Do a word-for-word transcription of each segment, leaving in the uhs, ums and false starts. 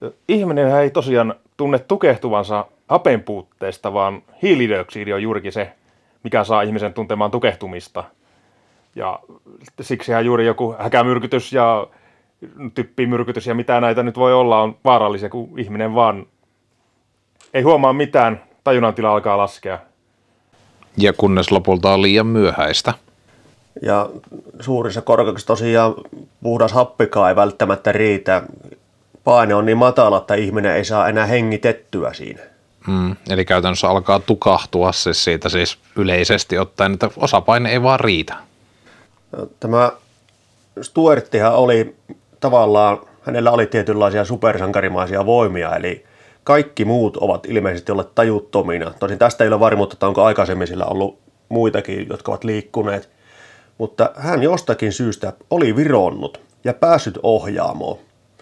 Ihminen ei tosiaan tunne tukehtuvansa hapen puutteesta, vaan hiilidioksidi on juurikin se, mikä saa ihmisen tuntemaan tukehtumista. Ja siksihän juuri joku häkämyrkytys ja typpimyrkytys ja mitä näitä nyt voi olla on vaarallisia, kun ihminen vaan ei huomaa mitään, tajunnan tila alkaa laskea. Ja kunnes lopulta on liian myöhäistä. Ja suurissa korkeuksissa tosiaan puhdas happikaan ei välttämättä riitä. Paine on niin matala, että ihminen ei saa enää hengitettyä siinä. Mm, eli käytännössä alkaa tukahtua siis siitä siis yleisesti ottaen, että osapaine ei vaan riitä. Tämä Stuarttihan oli tavallaan, hänellä oli tietynlaisia supersankarimaisia voimia, eli kaikki muut ovat ilmeisesti olleet tajuttomina. Tosin tästä ei ole varmuutta, että onko aikaisemmin sillä ollut muitakin, jotka ovat liikkuneet. Mutta hän jostakin syystä oli vironnut ja päässyt ohjaamoon.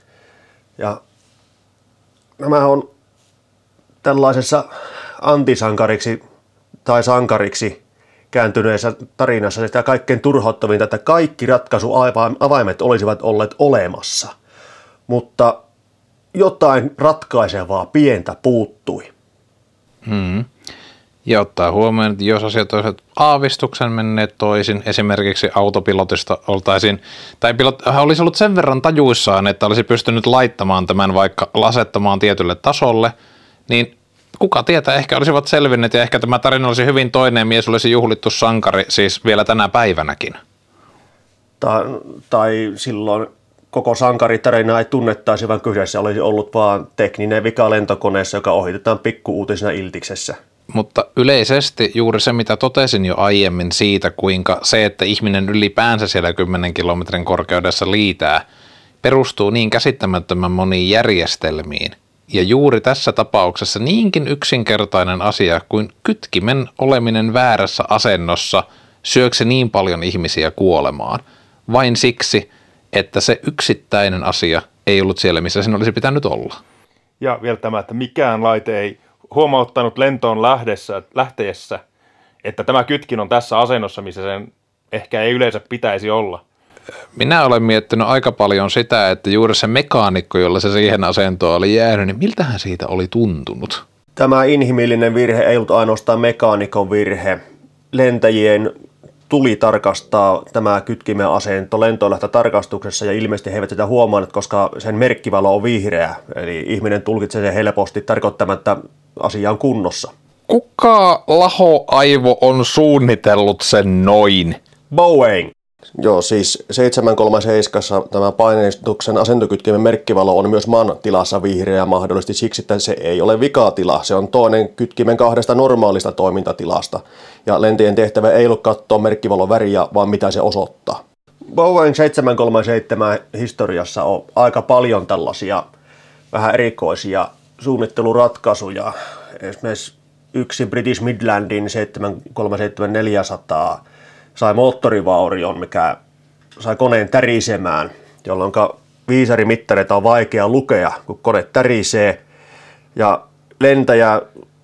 Ja nämä on tällaisessa antisankariksi tai sankariksi kääntyneessä tarinassa sitä kaikkein turhauttavinta, että kaikki ratkaisuavaimet olisivat olleet olemassa. Mutta jotain ratkaisevaa pientä puuttui. Hmm. Ja ottaa huomioon, että jos asiat olisivat aavistuksen menneet toisin, esimerkiksi autopilotista oltaisiin, tai pilot, hän olisi ollut sen verran tajuissaan, että olisi pystynyt laittamaan tämän vaikka asettamaan tietylle tasolle, niin kuka tietää, ehkä olisivat selvinneet ja ehkä tämä tarina olisi hyvin toinen, mies olisi juhlittu sankari siis vielä tänä päivänäkin. Tai, tai silloin koko sankaritarina ei tunnettaisi, vaan kyseessä olisi ollut vain tekninen vika lentokoneessa, joka ohitetaan pikku-uutisena Iltiksessä. Mutta yleisesti juuri se, mitä totesin jo aiemmin siitä, kuinka se, että ihminen ylipäänsä siellä kymmenen kilometrin korkeudessa liitää, perustuu niin käsittämättömän moniin järjestelmiin. Ja juuri tässä tapauksessa niinkin yksinkertainen asia kuin kytkimen oleminen väärässä asennossa syöksi niin paljon ihmisiä kuolemaan. Vain siksi, että se yksittäinen asia ei ollut siellä, missä sen olisi pitänyt olla. Ja vielä tämä, että mikään laite ei huomauttanut lentoon lähdessä, lähteessä, että tämä kytkin on tässä asennossa, missä sen ehkä ei yleensä pitäisi olla. Minä olen miettinyt aika paljon sitä, että juuri se mekaanikko, jolla se siihen asentoon oli jäänyt, niin miltähän siitä oli tuntunut? Tämä inhimillinen virhe ei ollut ainoastaan mekaanikon virhe. Lentäjien tuli tarkastaa tämä kytkimen asento lentolähtötarkastuksessa ja ilmeisesti he eivät sitä huomanneet, koska sen merkkivalo on vihreä. Eli ihminen tulkitsee sen helposti tarkoittamatta asia on kunnossa. Kuka lahoaivo on suunnitellut sen noin? Boeing. Joo, siis seitsemän kolme seitsemän tämä paineistuksen asentokytkimen merkkivalo on myös maan tilassa vihreä mahdollisesti siksi, että se ei ole vikatila. Se on toinen kytkimen kahdesta normaalista toimintatilasta. Ja lentien tehtävä ei ollut katsoa merkkivalon väriä, vaan mitä se osoittaa. Boeing seitsemän kolme seitsemän historiassa on aika paljon tällaisia vähän erikoisia suunnitteluratkaisuja. Esimerkiksi yksi British Midlandin seitsemän kolme seitsemän neljäsataa sai moottorivaurion, mikä sai koneen tärisemään, jolloin viisarimittareita on vaikea lukea, kun kone tärisee. Ja lentäjä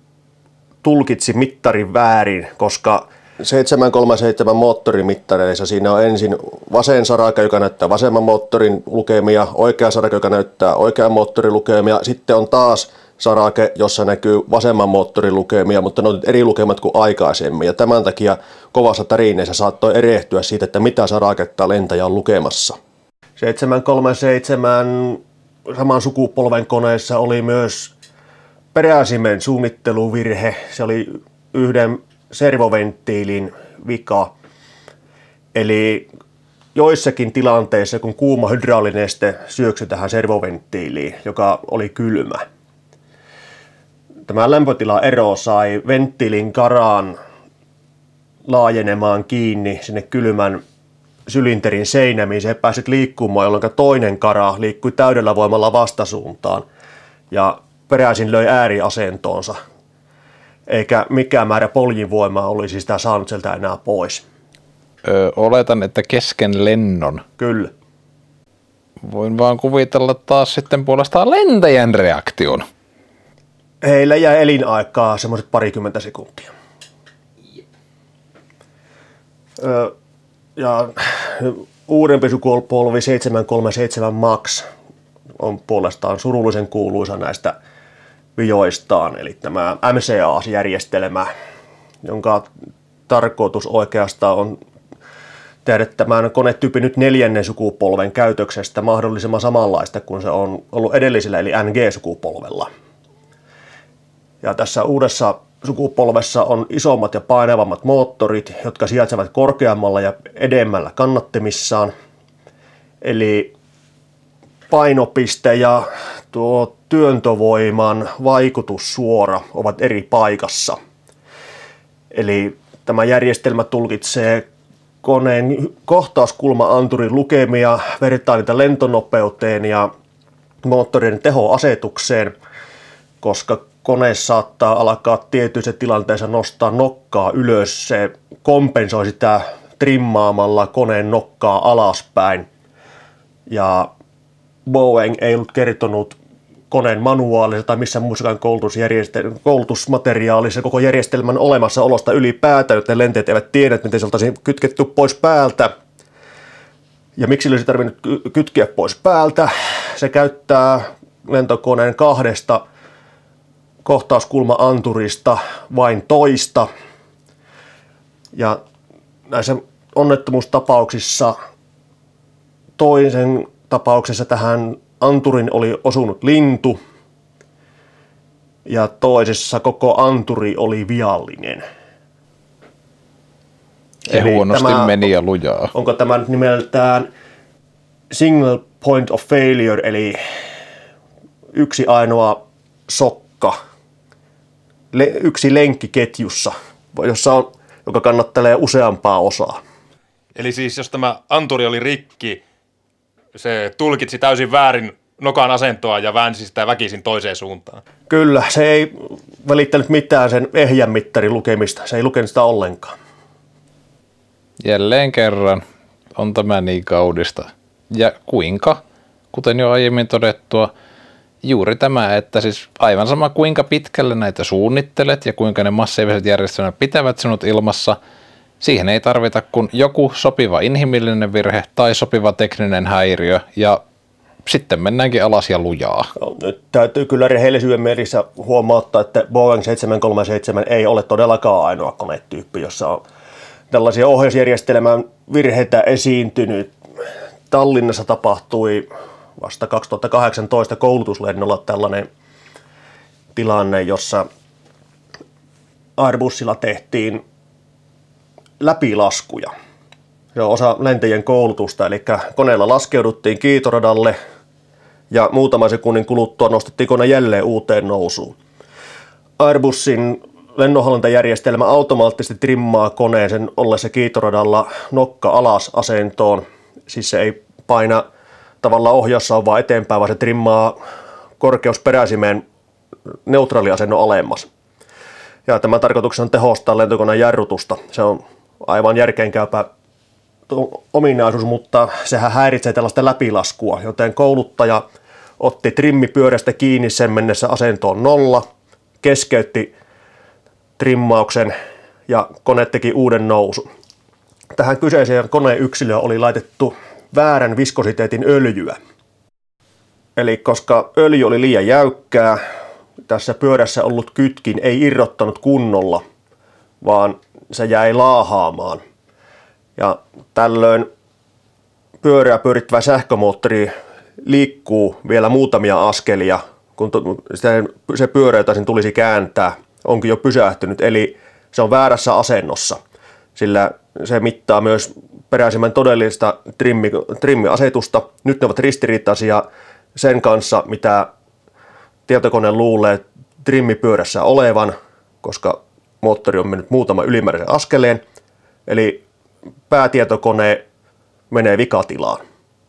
tulkitsi mittarin väärin, koska seitsemän kolme seitsemän moottorimittareissa siinä on ensin vasen saraka, joka näyttää vasemman moottorin lukemia, oikea saraka, joka näyttää oikean moottorin lukemia, sitten on taas sarake, jossa näkyy vasemman moottorin lukemia, mutta ne on eri lukemat kuin aikaisemmin. Ja tämän takia kovassa tarineessa saattoi erehtyä siitä, että mitä saraketta lentäjä on lukemassa. seitsemän kolme seitsemän saman sukupolven koneessa oli myös peräsimen suunnitteluvirhe. Se oli yhden servoventtiilin vika. Eli joissakin tilanteissa, kun kuuma hydraulineste syöksyi tähän servoventtiiliin, joka oli kylmä, tämä lämpötilaero sai venttiilin karaan laajenemaan kiinni sinne kylmän sylinterin seinämiin. Se ei päässyt liikkumaan, jolloin toinen kara liikkui täydellä voimalla vastasuuntaan ja peräisin löi ääriasentoonsa. Eikä mikään määrä poljinvoimaa olisi sitä saanut sieltä enää pois. Öö, oletan, että kesken lennon. Kyllä. Voin vaan kuvitella taas sitten puolestaan lentäjän reaktion. Heillä jäi elinaikaa semmoiset parikymmentä sekuntia. Öö, ja uudempi sukupolvi seitsemän kolme seitsemän Max on puolestaan surullisen kuuluisa näistä vijoistaan, eli tämä M C A S-järjestelmä, jonka tarkoitus oikeastaan on tehdä tämän konetyypin nyt neljännen sukupolven käytöksestä mahdollisimman samanlaista kuin se on ollut edellisellä, eli N G-sukupolvella. Ja tässä uudessa sukupolvessa on isommat ja painavammat moottorit, jotka sijaitsevat korkeammalla ja edemmällä kannattimissaan. Eli painopiste ja tuo työntövoiman vaikutussuora ovat eri paikassa. Eli tämä järjestelmä tulkitsee koneen kohtauskulma-anturin lukemia, vertaa niitä lentonopeuteen ja moottorin tehoasetukseen, koska kone saattaa alkaa tietyissä tilanteissa nostaa nokkaa ylös. Se kompensoi sitä trimmaamalla koneen nokkaa alaspäin. Ja Boeing ei ollut kertonut koneen manuaalissa tai missään muussakaan koulutusmateriaalissa koko järjestelmän olemassaolosta ylipäätään, joten lentäjät eivät tiedä, miten se oltaisiin kytketty pois päältä. Ja miksi olisi tarvinnut kytkeä pois päältä? Se käyttää lentokoneen kahdesta kohtauskulma-anturista vain toista. Ja näissä onnettomuustapauksissa toisen tapauksessa tähän anturin oli osunut lintu ja toisessa koko anturi oli viallinen. Se huonosti tämä, meni ja lujaa. Onko tämä nyt nimeltään single point of failure, eli yksi ainoa sokka, le, yksi lenkki ketjussa, jossa on, joka kannattelee useampaa osaa. Eli siis jos tämä anturi oli rikki, se tulkitsi täysin väärin nokan asentoa ja väänsi sitä väkisin toiseen suuntaan. Kyllä, se ei välittänyt mitään sen ehjän mittarin lukemista. Se ei lukenut sitä ollenkaan. Jälleen kerran on tämä niin kaudista. Ja kuinka, kuten jo aiemmin todettua, juuri tämä, että siis aivan sama kuinka pitkälle näitä suunnittelet ja kuinka ne massiiviset järjestelmät pitävät sinut ilmassa, siihen ei tarvita kuin joku sopiva inhimillinen virhe tai sopiva tekninen häiriö ja sitten mennäänkin alas ja lujaa. No, nyt täytyy kyllä rehellisyyden mielessä huomauttaa, että Boeing seitsemän kolmekymmentäseitsemän ei ole todellakaan ainoa konetyyppi, jossa on tällaisia ohjausjärjestelmän virheitä esiintynyt. Tallinnassa tapahtui vasta kaksituhattakahdeksantoista koulutuslennolla tällainen tilanne, jossa Airbusilla tehtiin läpilaskuja. Se on osa lentäjien koulutusta, eli koneella laskeuduttiin kiitoradalle ja muutaman sekunnin kuluttua nostettiin kone jälleen uuteen nousuun. Airbusin lennonhallintajärjestelmä automaattisesti trimmaa koneen sen ollessa kiitoradalla nokka alas asentoon. Siis se ei paina tavallaan ohjaussa vaan eteenpäin, vaan se trimmaa korkeusperäisimeen neutraaliasennon alemmas. Ja tämän tarkoituksena on tehostaa lentokoneen jarrutusta. Se on aivan järkeenkäypä ominaisuus, mutta sehän häiritsee tällaista läpilaskua, joten kouluttaja otti trimmipyörästä kiinni sen mennessä asentoon nolla, keskeytti trimmauksen ja kone teki uuden nousun. Tähän kyseiseen koneyksilöön oli laitettu väärän viskositeetin öljyä. Eli koska öljy oli liian jäykkää, tässä pyörässä ollut kytkin ei irrottanut kunnolla, vaan se jäi laahaamaan. Ja tällöin pyörää pyörittävä sähkömoottori liikkuu vielä muutamia askelia, kun se pyörä, jota sen tulisi kääntää, onkin jo pysähtynyt, eli se on väärässä asennossa, sillä se mittaa myös peräisimmän todellista trimmi, trimmiasetusta. Nyt ne ovat ristiriitaisia sen kanssa, mitä tietokone luulee trimmipyörässä olevan, koska moottori on mennyt muutama ylimääräisen askeleen, eli päätietokone menee vikatilaan.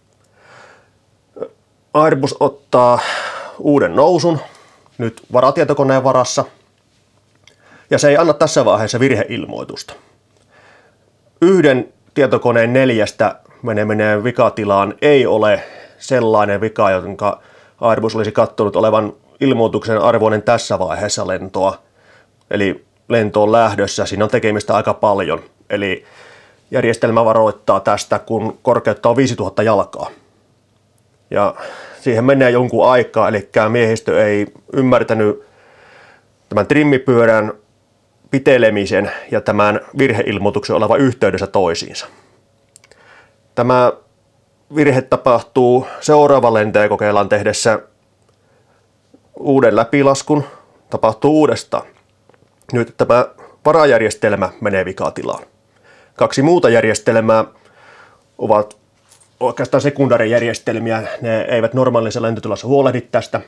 Airbus ottaa uuden nousun, nyt varatietokoneen varassa, ja se ei anna tässä vaiheessa virheilmoitusta. Yhden tietokoneen neljästä meneminen vikatilaan ei ole sellainen vika, jonka Airbus olisi katsonut olevan ilmoituksen arvoinen tässä vaiheessa lentoa. Eli lento on lähdössä, siinä on tekemistä aika paljon. Eli järjestelmä varoittaa tästä, kun korkeutta on viisituhatta jalkaa. Ja siihen menee jonkun aikaa, eli miehistö ei ymmärtänyt tämän trimmipyörän pitelemisen ja tämän virheilmoituksen olevan yhteydessä toisiinsa. Tämä virhe tapahtuu seuraavan lentäjäkokeillaan tehdessä uuden läpilaskun, tapahtuu uudestaan. Nyt tämä varajärjestelmä menee vikatilaan. Kaksi muuta järjestelmää ovat oikeastaan sekundaarijärjestelmiä, ne eivät normaalissa lentotilassa huolehdi tästä.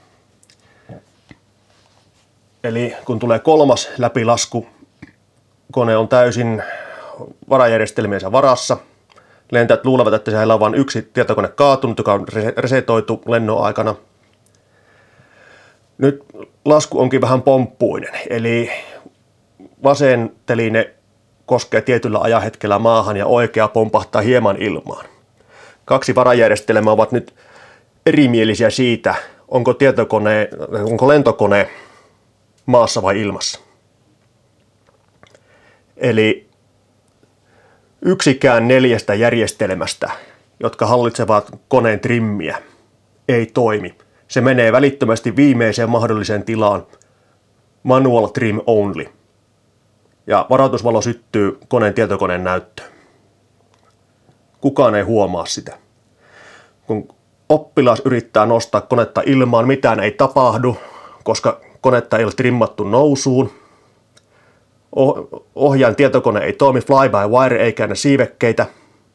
Eli kun tulee kolmas läpilasku, kone on täysin varajärjestelmiensä varassa. Lentäjät luulevat, että siellä on vain yksi tietokone kaatunut, joka on resetoitu lennon aikana. Nyt lasku onkin vähän pomppuinen, eli vasen teline koskee tietyllä ajanhetkellä maahan ja oikea pompahtaa hieman ilmaan. Kaksi varajärjestelmää ovat nyt erimielisiä siitä, onko, tietokone, onko lentokone maassa vai ilmassa. Eli yksikään neljästä järjestelmästä, jotka hallitsevat koneen trimmiä, ei toimi. Se menee välittömästi viimeiseen mahdolliseen tilaan, manual trim only. Ja varoitusvalo syttyy koneen tietokoneen näyttöön. Kukaan ei huomaa sitä. Kun oppilas yrittää nostaa konetta ilmaan, mitään ei tapahdu, koska konetta ei ole trimmattu nousuun. Ohjaajan tietokone ei toimi, fly-by-wire ei käännä siivekkeitä.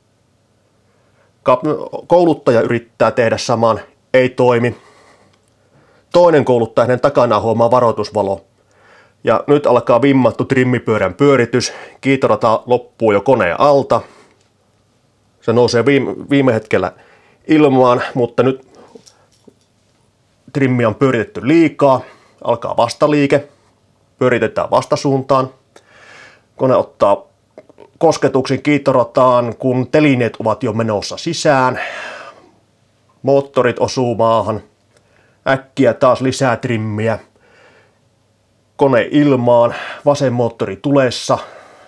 Kouluttaja yrittää tehdä saman, ei toimi. Toinen kouluttaja hänen takana huomaa varoitusvalo. Ja nyt alkaa vimmattu trimmipyörän pyöritys. Kiitorata loppuu jo koneen alta. Se nousee viime, viime hetkellä ilmaan, mutta nyt trimmi on pyöritetty liikaa. Alkaa vastaliike. Pyöritetään vastasuuntaan. Kone ottaa kosketuksen kiitorataan, kun telineet ovat jo menossa sisään. Moottorit osuu maahan. Äkkiä taas lisää trimmiä. Kone ilmaan, vasen moottori tulessa.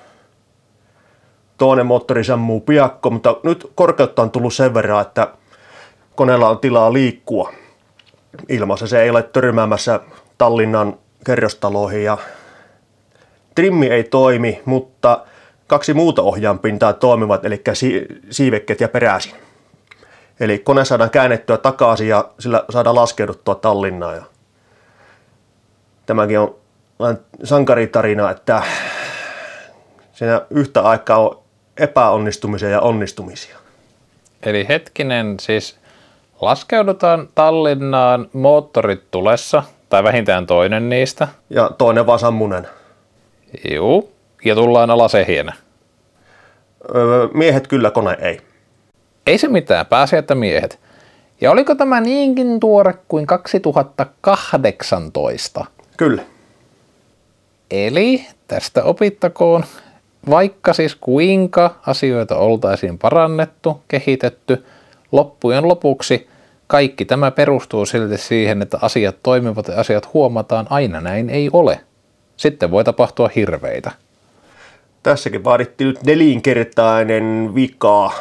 Toinen moottori sammuu piakko, mutta nyt korkeutta on tullut sen verran, että koneella on tilaa liikkua ilmassa. Se ei ole törmäämässä Tallinnan kerrostaloihin ja trimmi ei toimi, mutta kaksi muuta ohjaanpintaa toimivat, eli siivekkeet ja peräisin. Eli kone saadaan käännettyä takaisin ja sillä saadaan laskeuduttua Tallinnaan. Ja tämäkin on sankaritarina, että siinä yhtä aikaa on epäonnistumisia ja onnistumisia. Eli hetkinen, siis laskeudutaan Tallinnaan moottorit tulessa, tai vähintään toinen niistä. Ja toinen vaan sammunen. Juu, ja tullaan alas ehjänä. Öö, miehet kyllä, kone ei. Ei se mitään, pääsi että miehet. Ja oliko tämä niinkin tuore kuin kaksituhattakahdeksantoista? Kyllä. Eli tästä opittakoon, vaikka siis kuinka asioita oltaisiin parannettu, kehitetty, loppujen lopuksi kaikki tämä perustuu silti siihen, että asiat toimivat ja asiat huomataan, aina näin ei ole. Sitten voi tapahtua hirveitä. Tässäkin vaadittiin nyt nelinkertainen vika.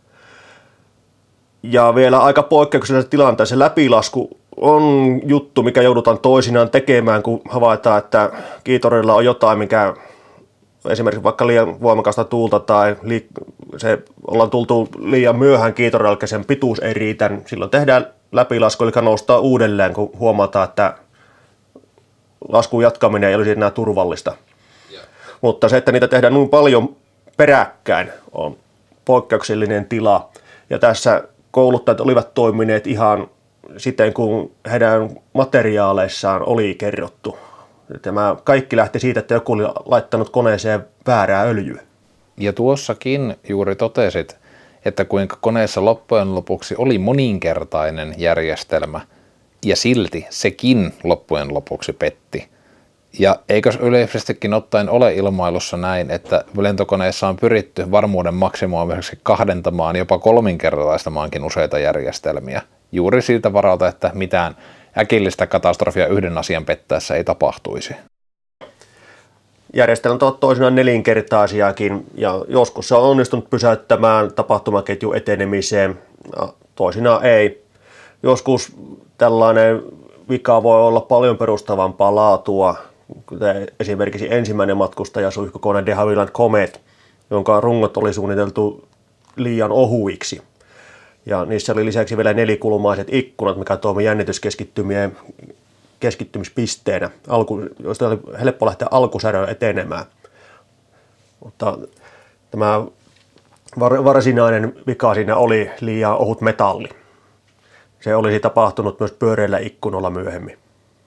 Ja vielä aika poikkeuksellisessa tilanteessa läpilasku on juttu, mikä joudutaan toisinaan tekemään, kun havaitaan, että kiitorilla on jotain, mikä esimerkiksi vaikka liian voimakasta tuulta tai se ollaan tultu liian myöhään kiitorilla, eli sen pituus ei riitä. Silloin tehdään läpilasku, eli noustaa uudelleen, kun huomataan, että laskun jatkaminen ei olisi enää turvallista. Yeah. Mutta se, että niitä tehdään niin paljon peräkkäin, on poikkeuksellinen tila. Ja tässä kouluttajat olivat toimineet ihan siten, kun heidän materiaaleissaan oli kerrottu. Tämä kaikki lähti siitä, että joku oli laittanut koneeseen väärää öljyä. Ja tuossakin juuri totesit, että kuinka koneessa loppujen lopuksi oli moninkertainen järjestelmä, ja silti sekin loppujen lopuksi petti. Ja eikös yleisestikin ottaen ole ilmailussa näin, että lentokoneessa on pyritty varmuuden maksimoimiseksi kahdentamaan, jopa kolminkertaistamaankin useita järjestelmiä. Juuri siltä varalta, että mitään äkillistä katastrofia yhden asian pettäessä ei tapahtuisi. Järjestelmät ovat toisinaan nelinkertaisiakin, ja joskus se on onnistunut pysäyttämään tapahtumaketjun etenemiseen, toisinaan ei. Joskus tällainen vika voi olla paljon perustavampaa laatua, kuten esimerkiksi ensimmäinen matkustajasuihkukone de Havilland Comet, jonka rungot oli suunniteltu liian ohuiksi. Ja niissä oli lisäksi vielä nelikulmaiset ikkunat, mikä toimi jännityskeskittymien keskittymispisteenä, alku, joista oli helppo lähteä alkusäröön etenemään. Mutta tämä varsinainen vika siinä oli liian ohut metalli. Se olisi tapahtunut myös pyöreillä ikkunoilla myöhemmin.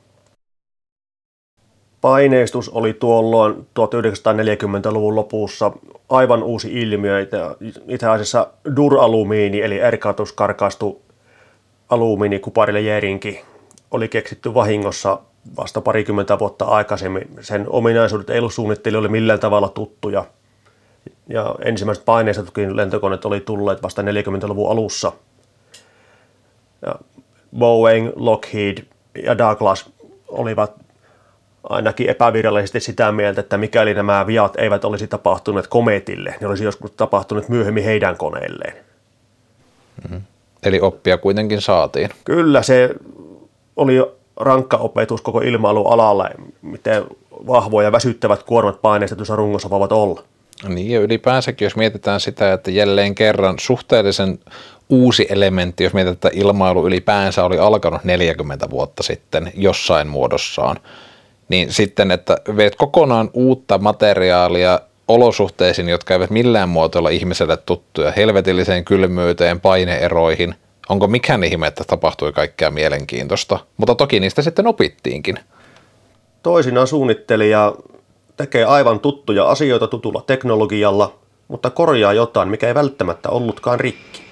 Paineistus oli tuolloin tuhatyhdeksänsataaneljäkymmentäluvun lopussa aivan uusi ilmiö. Itse asiassa duralumiini eli erkatuskarkaistu alumiinikuparille jäärinki oli keksitty vahingossa vasta parikymmentä vuotta aikaisemmin. Sen ominaisuudet ei ollut suunnittelijoille millään tavalla tuttuja. Ja ensimmäiset paineistetutkin lentokoneet oli tulleet vasta neljäkymmentäluvun alussa. Ja Boeing, Lockheed ja Douglas olivat ainakin epävirallisesti sitä mieltä, että mikäli nämä viat eivät olisi tapahtuneet Cometille, ne olisi joskus tapahtunut myöhemmin heidän koneilleen. Mm-hmm. Eli oppia kuitenkin saatiin. Kyllä, se oli rankka opetus koko ilmailualalla, miten vahvoja ja väsyttävät kuormat paineistetussa rungossa voivat olla. Niin ja ylipäänsäkin, jos mietitään sitä, että jälleen kerran suhteellisen uusi elementti, jos mietitään, että ilmailu ylipäänsä oli alkanut neljäkymmentä vuotta sitten jossain muodossaan, niin sitten, että veet kokonaan uutta materiaalia olosuhteisiin, jotka eivät millään muotoilla ihmiselle tuttuja, helvetilliseen kylmyyteen, paineeroihin. Onko mikään ihme, että tapahtui kaikkea mielenkiintoista? Mutta toki niistä sitten opittiinkin. Toisinaan suunnittelija tekee aivan tuttuja asioita tutulla teknologialla, mutta korjaa jotain, mikä ei välttämättä ollutkaan rikki.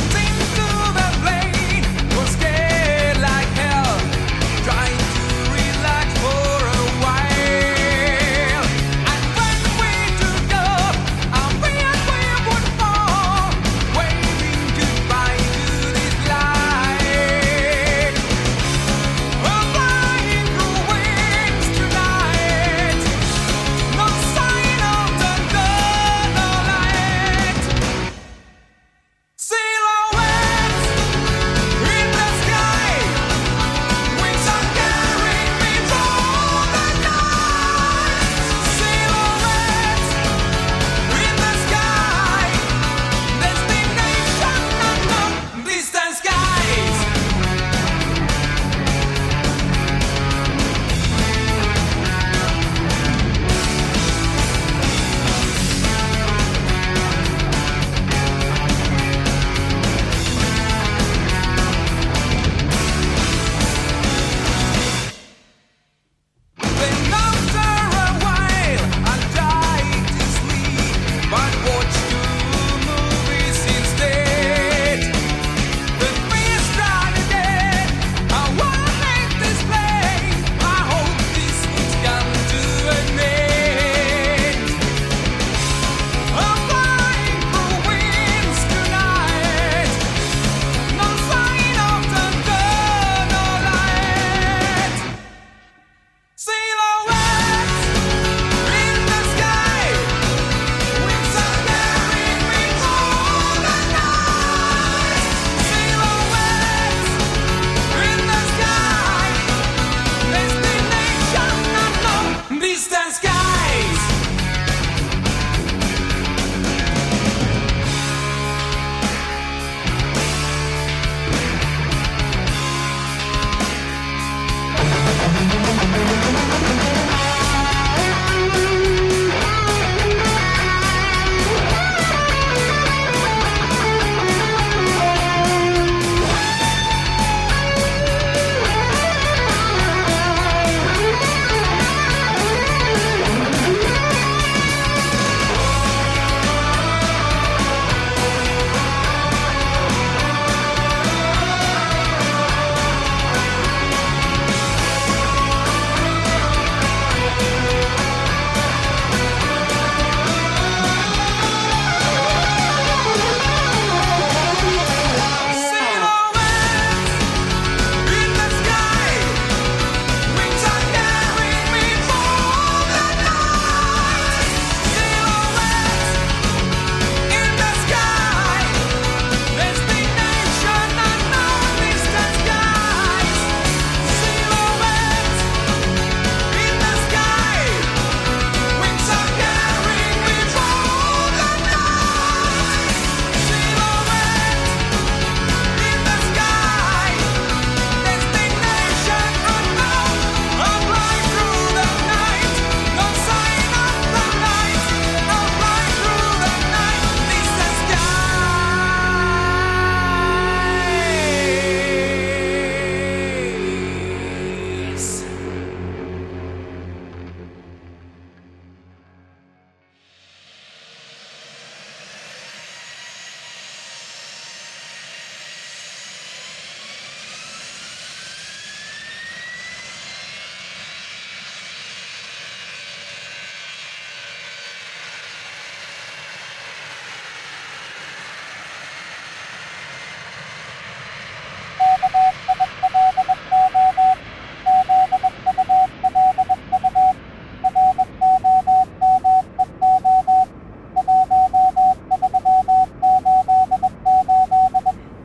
Trying to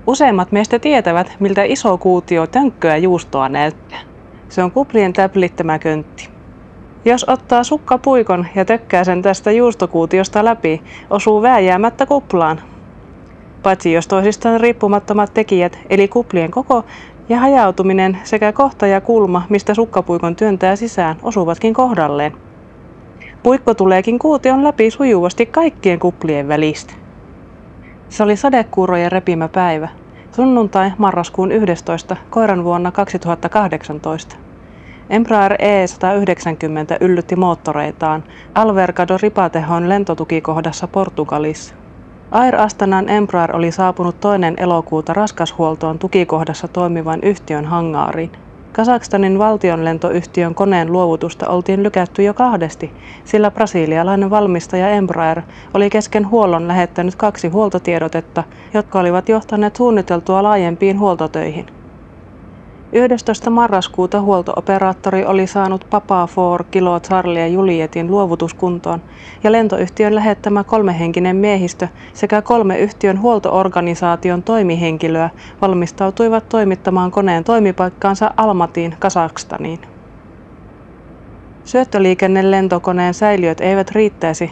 Useimmat meistä tietävät, miltä iso kuutio tönkköä juustoa näyttää. Se on kuplien täplittämä köntti. Jos ottaa sukkapuikon ja tökkää sen tästä juustokuutiosta läpi, osuu vääjäämättä kuplaan. Paitsi jos toisistaan riippumattomat tekijät, eli kuplien koko ja hajautuminen sekä kohta ja kulma, mistä sukkapuikon työntää sisään, osuvatkin kohdalleen. Puikko tuleekin kuution läpi sujuvasti kaikkien kuplien välistä. Se oli sadekuurojen repimä päivä. Sunnuntai marraskuun yhdestoista koiran vuonna kaksituhattakahdeksantoista. Embraer E sata yhdeksänkymmentä yllytti moottoreitaan Alvergado Ripatehon lentotukikohdassa Portugalissa. Air Astanan Embraer oli saapunut toinen elokuuta raskashuoltoon tukikohdassa toimivan yhtiön hangaariin. Kazakstanin valtionlentoyhtiön koneen luovutusta oltiin lykätty jo kahdesti, sillä brasilialainen valmistaja Embraer oli kesken huollon lähettänyt kaksi huoltotiedotetta, jotka olivat johtaneet suunniteltua laajempiin huoltotöihin. yhdestoista marraskuuta huoltooperaattori oli saanut Papa neljä Kilo Charlie Julietin luovutuskuntoon ja lentoyhtiön lähettämä kolmehenkinen miehistö sekä kolme yhtiön huoltoorganisaation toimihenkilöä valmistautuivat toimittamaan koneen toimipaikkaansa Almatiin, Kazakstaniin. Syöttöliikennelentokoneen säiliöt eivät riittäisi,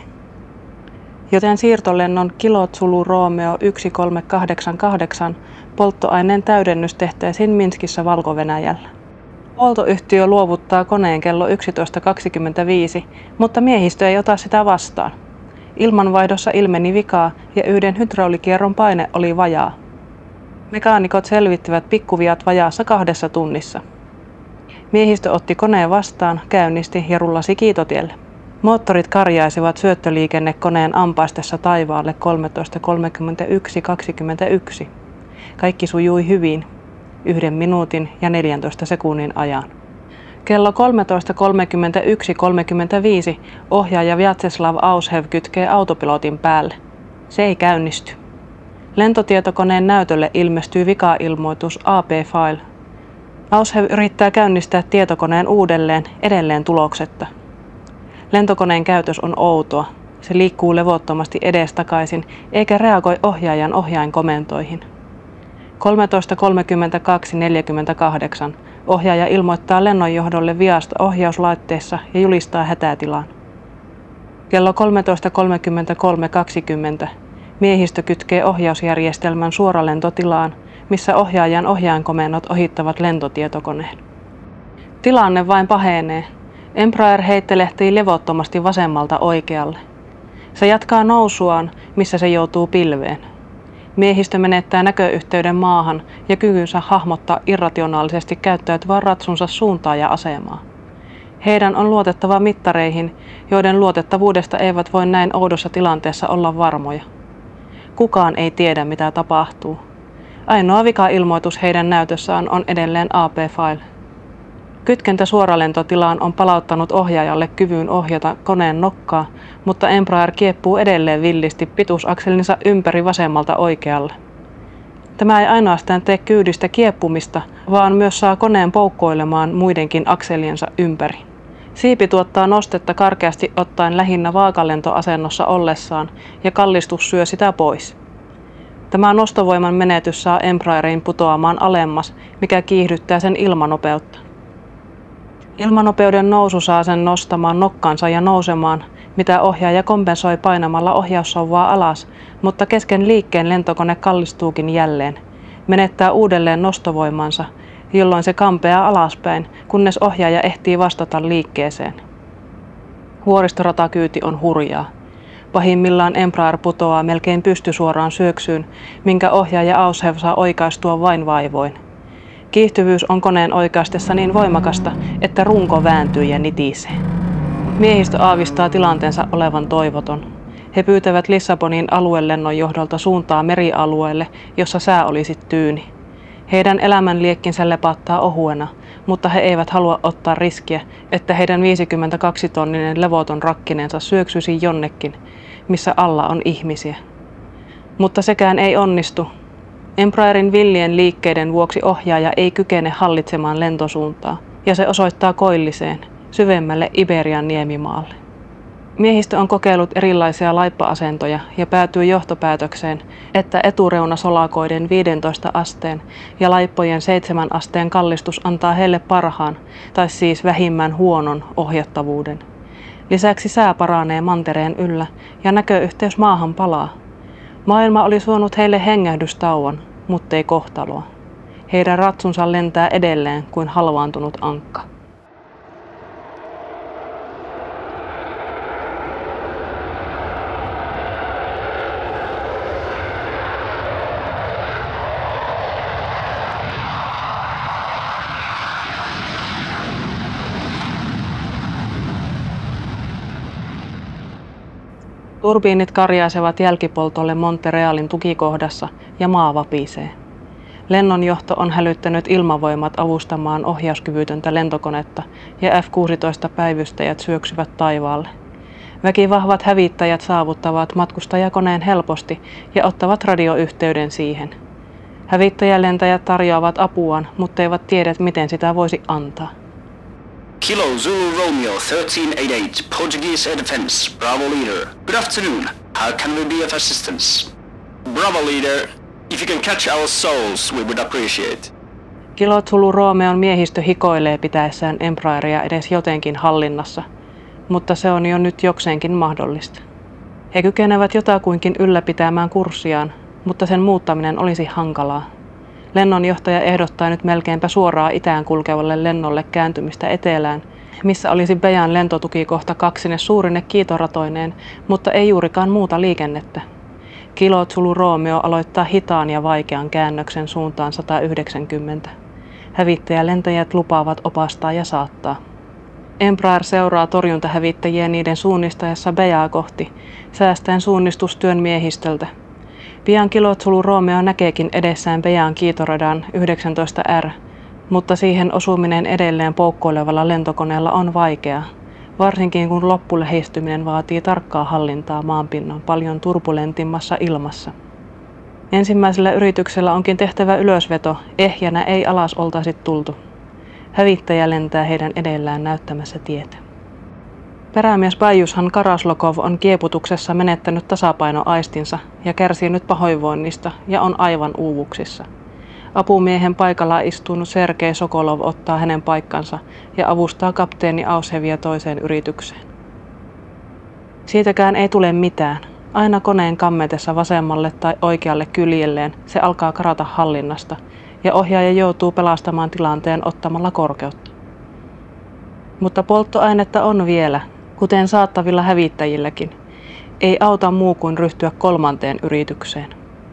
joten siirtolennon Kilo Zulu Romeo yksi kolme kahdeksan kahdeksan polttoaineen täydennys tehtäisiin Minskissä Valko-Venäjällä. Huoltoyhtiö luovuttaa koneen kello yksitoista kaksikymmentäviisi, mutta miehistö ei ota sitä vastaan. Ilmanvaihdossa ilmeni vikaa ja yhden hydraulikierron paine oli vajaa. Mekaanikot selvittivät pikkuviat vajaassa kahdessa tunnissa. Miehistö otti koneen vastaan, käynnisti ja rullasi kiitotielle. Moottorit karjaisivat syöttöliikennekoneen ampaistessa taivaalle kolmetoista kolmekymmentäyksi kaksikymmentäyksi. Kaikki sujui hyvin, yhden minuutin ja neljäntoista sekunnin ajan. Kello kolmetoista kolmekymmentäyksi kolmekymmentäviisi ohjaaja Vyacheslav Aushev kytkee autopilotin päälle. Se ei käynnisty. Lentotietokoneen näytölle ilmestyy vika-ilmoitus A P-file. Aushev yrittää käynnistää tietokoneen uudelleen, edelleen tuloksetta. Lentokoneen käytös on outoa. Se liikkuu levottomasti edestakaisin eikä reagoi ohjaajan ohjainkomentoihin. kolmetoista kolmekymmentäkaksi neljäkymmentäkahdeksan. Ohjaaja ilmoittaa lennonjohdolle viasta ohjauslaitteessa ja julistaa hätätilan. Kello kolmetoista kolmekymmentäkolme kaksikymmentä. Miehistö kytkee ohjausjärjestelmän suoralentotilaan, missä ohjaajan ohjainkomennot ohittavat lentotietokoneen. Tilanne vain pahenee. Embraer heittelehtii levottomasti vasemmalta oikealle. Se jatkaa nousuaan, missä se joutuu pilveen. Miehistö menettää näköyhteyden maahan ja kykynsä hahmottaa irrationaalisesti käyttäytyvän ratsunsa suuntaa ja asemaa. Heidän on luotettava mittareihin, joiden luotettavuudesta eivät voi näin oudossa tilanteessa olla varmoja. Kukaan ei tiedä, mitä tapahtuu. Ainoa vika-ilmoitus heidän näytössään on edelleen A P-file. Kytkentä suoralentotilaan on palauttanut ohjaajalle kyvyn ohjata koneen nokkaa, mutta Embraer kieppuu edelleen villisti pituusakselinsa ympäri vasemmalta oikealle. Tämä ei ainoastaan tee kyydistä kieppumista, vaan myös saa koneen poukkoilemaan muidenkin akseliensa ympäri. Siipi tuottaa nostetta karkeasti ottaen lähinnä vaakalentoasennossa ollessaan ja kallistus syö sitä pois. Tämä nostovoiman menetys saa Embraerin putoamaan alemmas, mikä kiihdyttää sen ilmanopeutta. Ilmanopeuden nousu saa sen nostamaan nokkansa ja nousemaan, mitä ohjaaja kompensoi painamalla ohjaussouvaa alas, mutta kesken liikkeen lentokone kallistuukin jälleen, menettää uudelleen nostovoimansa, jolloin se kampeaa alaspäin, kunnes ohjaaja ehtii vastata liikkeeseen. Vuoristoratakyyti on hurjaa. Pahimmillaan Embraer putoaa melkein pystysuoraan syöksyyn, minkä ohjaaja Aushev saa oikaistua vain vaivoin. Kiihtyvyys on koneen oikaistessa niin voimakasta, että runko vääntyy ja nitisee. Miehistö aavistaa tilanteensa olevan toivoton. He pyytävät Lissabonin aluelennon johdolta suuntaa merialueelle, jossa sää olisi tyyni. Heidän elämänliekkinsä lepattaa ohuena, mutta he eivät halua ottaa riskiä, että heidän viisikymmentäkaksi tonninen levoton rakkinensa syöksyisi jonnekin, missä alla on ihmisiä. Mutta sekään ei onnistu. Embraerin villien liikkeiden vuoksi ohjaaja ei kykene hallitsemaan lentosuuntaa, ja se osoittaa koilliseen, syvemmälle Iberian niemimaalle. Miehistö on kokeillut erilaisia laippa-asentoja ja päätyy johtopäätökseen, että etureuna solakoiden viidentoista asteen ja laippojen seitsemän asteen kallistus antaa heille parhaan, tai siis vähimmän huonon, ohjattavuuden. Lisäksi sää paranee mantereen yllä ja näköyhteys maahan palaa. Maailma oli suonut heille hengähdystauon, muttei kohtaloa. Heidän ratsunsa lentää edelleen kuin halvaantunut ankka. Turbiinit karjaisevat jälkipoltolle Montrealin tukikohdassa ja maa vapisee. Lennonjohto on hälyttänyt ilmavoimat avustamaan ohjauskyvytöntä lentokonetta ja F kuusitoista päivystäjät syöksyvät taivaalle. Väkivahvat hävittäjät saavuttavat matkustajakoneen helposti ja ottavat radioyhteyden siihen. Hävittäjälentäjät tarjoavat apuaan, mutta eivät tiedä, miten sitä voisi antaa. Kilo Zulu Romeo thirteen eighty-eight, Portuguese Air Defense, Bravo Leader. Good afternoon. How can we be of assistance? Bravo Leader, if you can catch our souls, we would appreciate. Kilo Zulu Romeon miehistö hikoilee pitäessään Embraeria edes jotenkin hallinnassa, mutta se on jo nyt jokseenkin mahdollista. He kykenevät jotakuinkin ylläpitämään kurssiaan, mutta sen muuttaminen olisi hankalaa. Lennonjohtaja ehdottaa nyt melkeinpä suoraan itään kulkevalle lennolle kääntymistä etelään, missä olisi Bejan lentotukikohta kaksine suurine kiitoratoineen, mutta ei juurikaan muuta liikennettä. Kilo Zulu Romeo aloittaa hitaan ja vaikean käännöksen suuntaan sata yhdeksänkymmentä. Hävittäjälentäjät lupaavat opastaa ja saattaa. Embraer seuraa torjuntahävittäjiä niiden suunnistaessa Bejaa kohti, säästäen suunnistustyön miehistöltä. Pian Kilo Zulu Romeo näkeekin edessään Bejan kiitoradan yhdeksäntoista R, mutta siihen osuminen edelleen poukkoilevalla lentokoneella on vaikeaa, varsinkin kun loppulähistyminen vaatii tarkkaa hallintaa maanpinnan paljon turbulentimmassa ilmassa. Ensimmäisellä yrityksellä onkin tehtävä ylösveto, ehjänä ei alas oltaisi tultu. Hävittäjä lentää heidän edellään näyttämässä tietä. Perämies Bajushan Karaslokov on kieputuksessa menettänyt tasapainoaistinsa ja kärsii nyt pahoinvoinnista ja on aivan uuvuksissa. Apumiehen paikalla istunut Sergei Sokolov ottaa hänen paikkansa ja avustaa kapteeni Aushevia toiseen yritykseen. Siitäkään ei tule mitään. Aina koneen kammetessa vasemmalle tai oikealle kyljelleen se alkaa karata hallinnasta ja ohjaaja joutuu pelastamaan tilanteen ottamalla korkeutta. Mutta polttoainetta on vielä, kuten saattavilla hävittäjilläkin. Ei auta muu kuin ryhtyä kolmanteen yritykseen.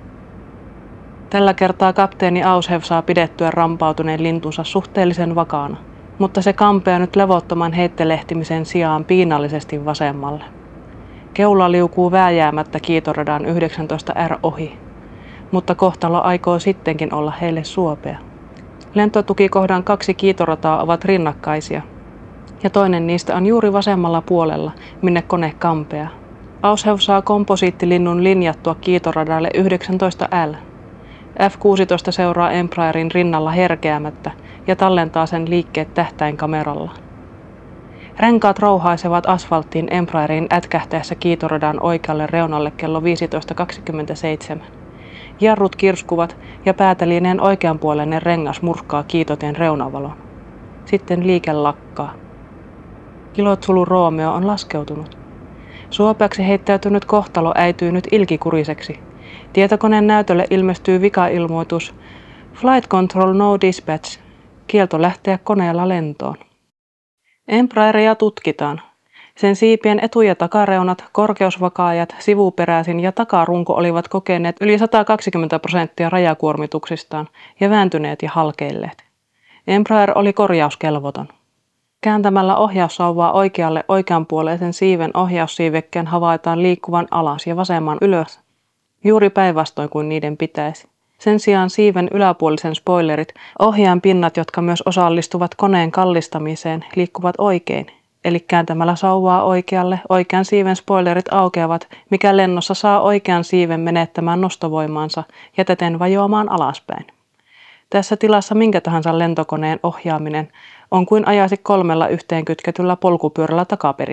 Tällä kertaa kapteeni Aushev saa pidettyä rampautuneen lintunsa suhteellisen vakaana, mutta se kampeaa nyt levottoman heittelehtimisen sijaan piinallisesti vasemmalle. Keula liukuu vääjäämättä kiitoradan yhdeksäntoista R ohi, mutta kohtalo aikoo sittenkin olla heille suopea. Lentotukikohdan kaksi kiitorataa ovat rinnakkaisia, ja toinen niistä on juuri vasemmalla puolella, minne kone kampeaa. Aushev saa komposiittilinnun linjattua kiitoradalle yhdeksäntoista L. F kuusitoista seuraa Embraerin rinnalla herkeämättä ja tallentaa sen liikkeet tähtäinkameralla. Renkaat rouhaisevat asfalttiin Embraerin ätkähtäessä kiitoradan oikealle reunalle kello viisitoista kaksikymmentäseitsemän. Jarrut kirskuvat ja päätälineen oikeanpuoleinen rengas murkkaa kiitoten reunavalon. Sitten liike lakkaa. Kilo Zulu Romeo on laskeutunut. Suopeaksi heittäytynyt kohtalo äityy nyt ilkikuriseksi. Tietokoneen näytölle ilmestyy vikailmoitus Flight Control No Dispatch. Kielto lähteä koneella lentoon. Embraeria tutkitaan. Sen siipien etu- ja takareunat, korkeusvakaajat, sivuperäisin ja takarunko olivat kokeneet yli sata kaksikymmentä prosenttia rajakuormituksistaan ja vääntyneet ja halkeilleet. Embraer oli korjauskelvoton. Kääntämällä ohjaussauvaa oikealle oikeanpuoleisen siiven ohjaussiivekkeen havaitaan liikkuvan alas ja vasemman ylös, juuri päinvastoin kuin niiden pitäisi. Sen sijaan siiven yläpuolisen spoilerit, ohjaan pinnat, jotka myös osallistuvat koneen kallistamiseen, liikkuvat oikein. Eli kääntämällä sauvaa oikealle, oikean siiven spoilerit aukeavat, mikä lennossa saa oikean siiven menettämään nostovoimaansa ja täten vajoamaan alaspäin. Tässä tilassa minkä tahansa lentokoneen ohjaaminen on kuin ajaisi kolmella yhteenkytketyllä polkupyörällä takaperin.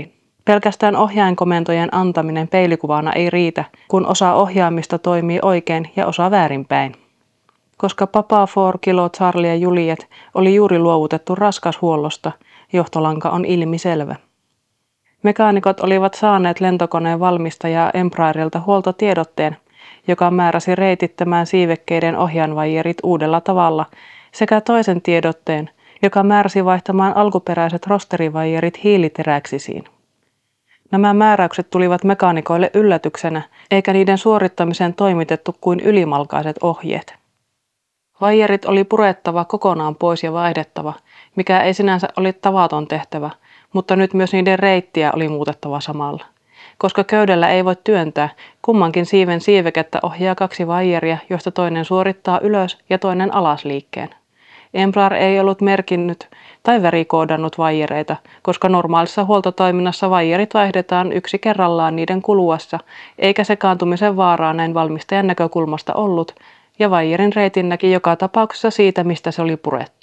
Pelkästään ohjainkomentojen antaminen peilikuvana ei riitä, kun osa ohjaamista toimii oikein ja osa väärinpäin. Koska Papa Four Kilo Charlie ja Juliet oli juuri luovutettu raskashuollosta, johtolanka on ilmiselvä. Mekaanikot olivat saaneet lentokoneen valmistajaa Embraerilta huoltotiedotteen, joka määräsi reitittämään siivekkeiden ohjainvaijerit uudella tavalla, sekä toisen tiedotteen, joka määräsi vaihtamaan alkuperäiset rosterivaijerit hiiliteräksisiin. Nämä määräykset tulivat mekaanikoille yllätyksenä, eikä niiden suorittamiseen toimitettu kuin ylimalkaiset ohjeet. Vaijerit oli purettava kokonaan pois ja vaihdettava, mikä ei sinänsä oli tavaton tehtävä, mutta nyt myös niiden reittiä oli muutettava samalla. Koska köydellä ei voi työntää, kummankin siiven siivekettä ohjaa kaksi vaijeria, joista toinen suorittaa ylös ja toinen alas liikkeen. Embraer ei ollut merkinnyt tai värikoodannut vaijereita, koska normaalissa huoltotoiminnassa vaijerit vaihdetaan yksi kerrallaan niiden kuluessa, eikä sekaantumisen vaaraa näin valmistajan näkökulmasta ollut, ja vaijerin reitin näki joka tapauksessa siitä, mistä se oli purettu.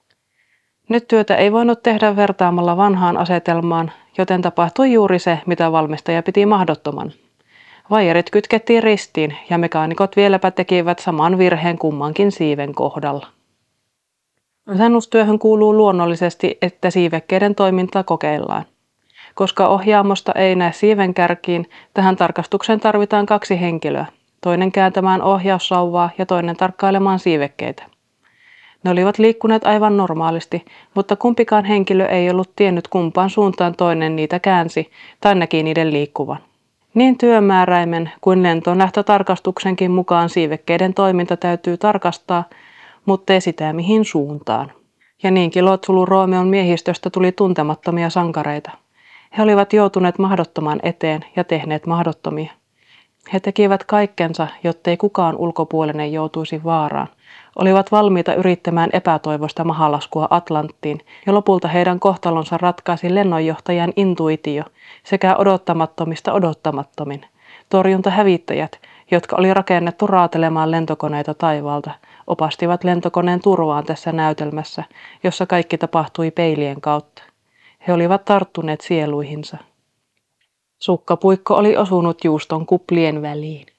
Nyt työtä ei voinut tehdä vertaamalla vanhaan asetelmaan, joten tapahtui juuri se, mitä valmistaja piti mahdottoman. Vaijerit kytkettiin ristiin ja mekaanikot vieläpä tekivät saman virheen kummankin siiven kohdalla. Asennustyöhön kuuluu luonnollisesti, että siivekkeiden toimintaa kokeillaan. Koska ohjaamosta ei näe siiven kärkiin, tähän tarkastukseen tarvitaan kaksi henkilöä, toinen kääntämään ohjaussauvaa ja toinen tarkkailemaan siivekkeitä. Ne olivat liikkuneet aivan normaalisti, mutta kumpikaan henkilö ei ollut tiennyt kumpaan suuntaan toinen niitä käänsi tai näki niiden liikkuvan. Niin työmääräimen kuin lentoon lähtötarkastuksenkin mukaan siivekkeiden toiminta täytyy tarkastaa, mutta ei sitä mihin suuntaan. Ja niin Kilo Zulu Romeon miehistöstä tuli tuntemattomia sankareita. He olivat joutuneet mahdottoman eteen ja tehneet mahdottomia. He tekivät kaikkensa, jottei kukaan ulkopuolinen joutuisi vaaraan. Olivat valmiita yrittämään epätoivoista mahalaskua Atlanttiin, ja lopulta heidän kohtalonsa ratkaisi lennonjohtajan intuitio sekä odottamattomista odottamattomin. Torjuntahävittäjät, jotka oli rakennettu raatelemaan lentokoneita taivaalta, opastivat lentokoneen turvaan tässä näytelmässä, jossa kaikki tapahtui peilien kautta. He olivat tarttuneet sieluihinsa. Sukkapuikko oli osunut juuston kuplien väliin.